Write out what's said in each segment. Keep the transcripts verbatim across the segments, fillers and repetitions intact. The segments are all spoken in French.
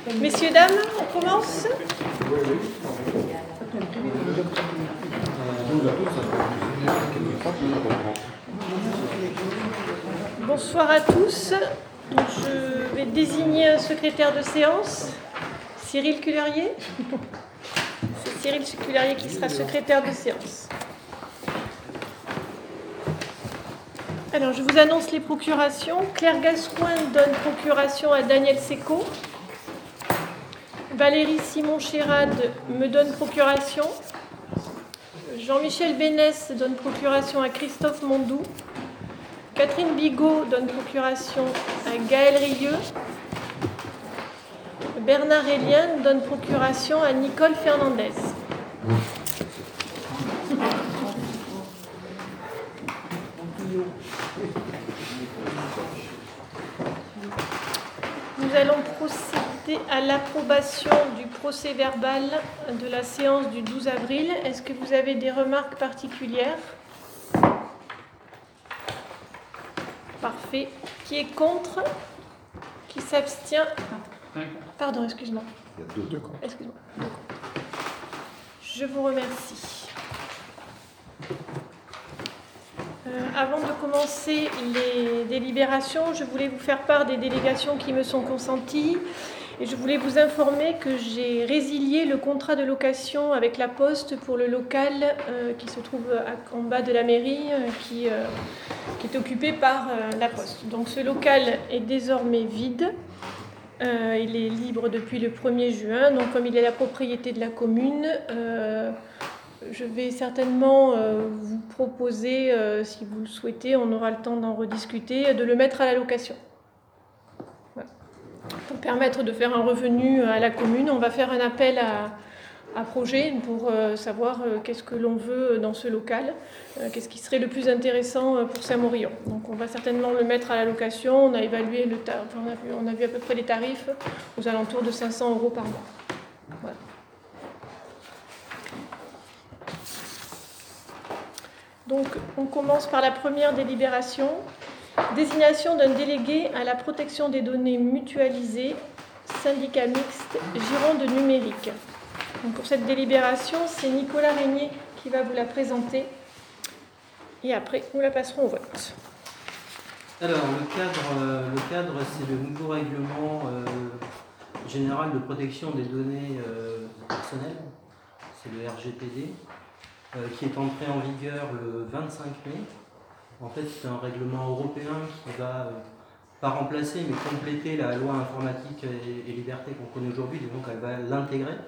Messieurs, dames, on commence. Bonsoir à tous. Donc, je vais désigner un secrétaire de séance, Cyril Cullerier. C'est Cyril Cullerier qui sera secrétaire de séance. Alors, je vous annonce les procurations. Claire Gascoin donne procuration à Daniel Seco. Valérie Simon-Chérade me donne procuration. Jean-Michel Bénès donne procuration à Christophe Mondou. Catherine Bigot donne procuration à Gaël Rieux. Bernard Élien donne procuration à Nicole Fernandez. Nous allons procéder à l'approbation du procès-verbal de la séance du douze avril. Est-ce que vous avez des remarques particulières ? Parfait. Qui est contre ? Qui s'abstient ? Pardon, excuse-moi. Il y a deux, deux contre. Excuse-moi. Je vous remercie. Euh, avant de commencer les délibérations, je voulais vous faire part des délégations qui me sont consenties et je voulais vous informer que j'ai résilié le contrat de location avec la Poste pour le local euh, qui se trouve à, en bas de la mairie, euh, qui, euh, qui est occupé par euh, la Poste. Donc ce local est désormais vide. Euh, il est libre depuis le premier juin, donc comme il est la propriété de la commune, euh, je vais certainement euh, vous proposer, euh, si vous le souhaitez, on aura le temps d'en rediscuter, de le mettre à la location. Voilà. Pour permettre de faire un revenu à la commune, on va faire un appel à, à projet pour euh, savoir euh, qu'est-ce que l'on veut dans ce local, euh, qu'est-ce qui serait le plus intéressant pour Saint-Morillon. Donc on va certainement le mettre à la location, on a évalué le tarif, enfin, on, a vu, on a vu à peu près les tarifs aux alentours de cinq cents euros par mois. Voilà. Donc, on commence par la première délibération. Désignation d'un délégué à la protection des données mutualisées, syndicat mixte, Gironde numérique. Donc, pour cette délibération, c'est Nicolas Régnier qui va vous la présenter. Et après, nous la passerons au vote. Alors, le cadre, euh, le cadre c'est le nouveau règlement euh, général de protection des données euh, personnelles. C'est le R G P D. Euh, qui est entré en vigueur le vingt-cinq mai. En fait, c'est un règlement européen qui va, euh, pas remplacer, mais compléter la loi informatique et, et liberté qu'on connaît aujourd'hui, donc elle va l'intégrer.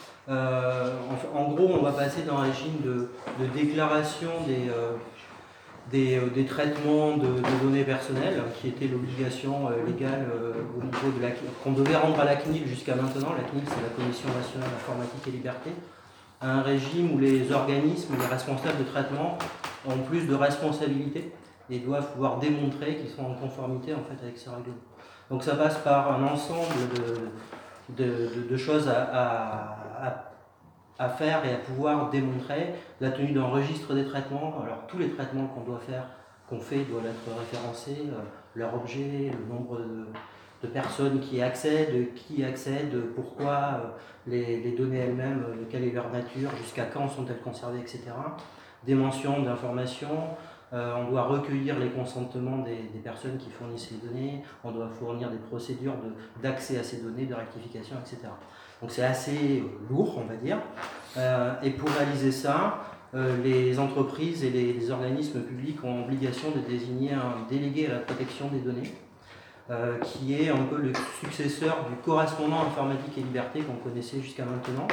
Euh, en, en gros, on va passer dans un régime de, de déclaration des, euh, des, euh, des traitements de, de données personnelles, qui était l'obligation euh, légale euh, au niveau de la, qu'on devait rendre à la C N I L jusqu'à maintenant. La C N I L, c'est la Commission nationale informatique et liberté. Un régime où les organismes, les responsables de traitement ont plus de responsabilités et doivent pouvoir démontrer qu'ils sont en conformité en fait, avec ce règlement. Donc ça passe par un ensemble de, de, de, de choses à, à, à faire et à pouvoir démontrer. La tenue d'un registre des traitements, alors tous les traitements qu'on doit faire, qu'on fait doivent être référencés, euh, leur objet, le nombre de, de personnes qui accèdent, qui accèdent, pourquoi, euh, les, les données elles-mêmes, euh, quelle est leur nature, jusqu'à quand sont-elles conservées, et cetera. Des mentions d'informations, euh, on doit recueillir les consentements des, des personnes qui fournissent les données, on doit fournir des procédures de, d'accès à ces données, de rectification, et cetera. Donc c'est assez lourd, on va dire. Euh, et pour réaliser ça, euh, les entreprises et les, les organismes publics ont obligation de désigner un délégué à la protection des données. Euh, qui est un peu le successeur du correspondant informatique et liberté qu'on connaissait jusqu'à maintenant,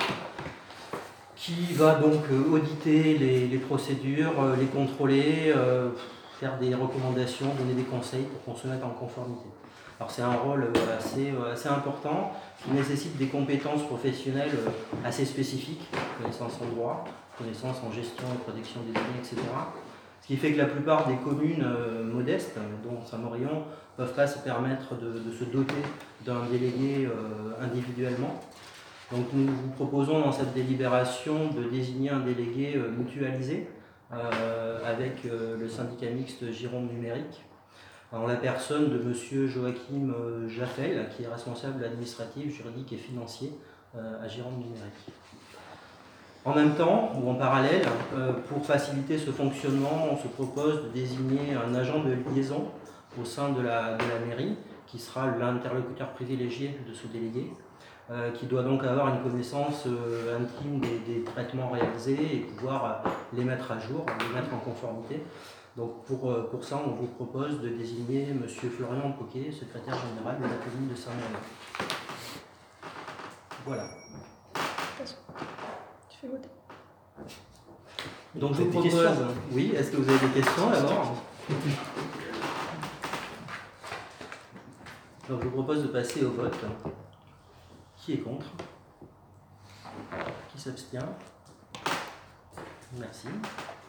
qui va donc euh, auditer les, les procédures, euh, les contrôler, euh, faire des recommandations, donner des conseils pour qu'on se mette en conformité. Alors c'est un rôle euh, assez, euh, assez important, qui nécessite des compétences professionnelles euh, assez spécifiques, connaissances en droit, connaissances en gestion et protection des données, et cetera. Ce qui fait que la plupart des communes euh, modestes, dont Saint-Morillon, ne peuvent pas se permettre de, de se doter d'un délégué euh, individuellement. Donc nous vous proposons dans cette délibération de désigner un délégué euh, mutualisé euh, avec euh, le syndicat mixte Gironde numérique. en la personne de M. Joachim Jaffel, qui est responsable administratif, juridique et financier à Gironde Numérique. En même temps, ou en parallèle, pour faciliter ce fonctionnement, on se propose de désigner un agent de liaison au sein de la, de la mairie, qui sera l'interlocuteur privilégié de ce délégué, euh, qui doit donc avoir une connaissance euh, intime des, des traitements réalisés et pouvoir euh, les mettre à jour, les mettre en conformité. Donc pour, euh, pour ça, on vous propose de désigner M. Florian Poquet, secrétaire général de la commune de Saint-Mandé. Voilà. Tu fais voter. Donc je vous propose... Questions. Oui, est-ce que vous avez des questions d'abord? Donc je vous propose de passer au vote. Qui est contre? Qui s'abstient? Merci.